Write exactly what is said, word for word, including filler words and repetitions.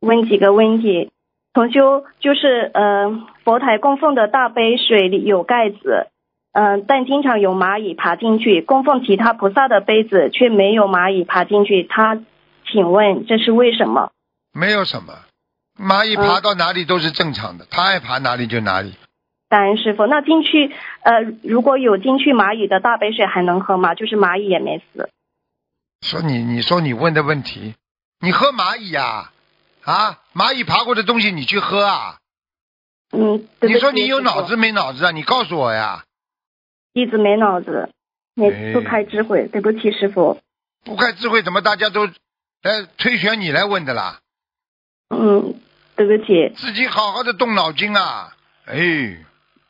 问几个问题。同修就是呃，佛台供奉的大杯水里有盖子，嗯、呃，但经常有蚂蚁爬进去，供奉其他菩萨的杯子却没有蚂蚁爬进去，他请问这是为什么？ 没有什么，蚂蚁爬到哪里都是正常的，它、嗯、爱爬哪里就哪里。 感恩师父。那进去呃，如果有进去蚂蚁的大杯水还能喝吗？就是蚂蚁也没死。 说你你说你问的问题，你喝蚂蚁呀、啊？啊，蚂蚁爬过的东西你去喝啊？ 嗯， 你说你有脑子没脑子啊？你告诉我呀。 弟子没脑子，没不开智慧，对不起师父。 不开智慧怎么大家都来推选你来问的啦？ 嗯，对不起。 自己好好的动脑筋啊！哎。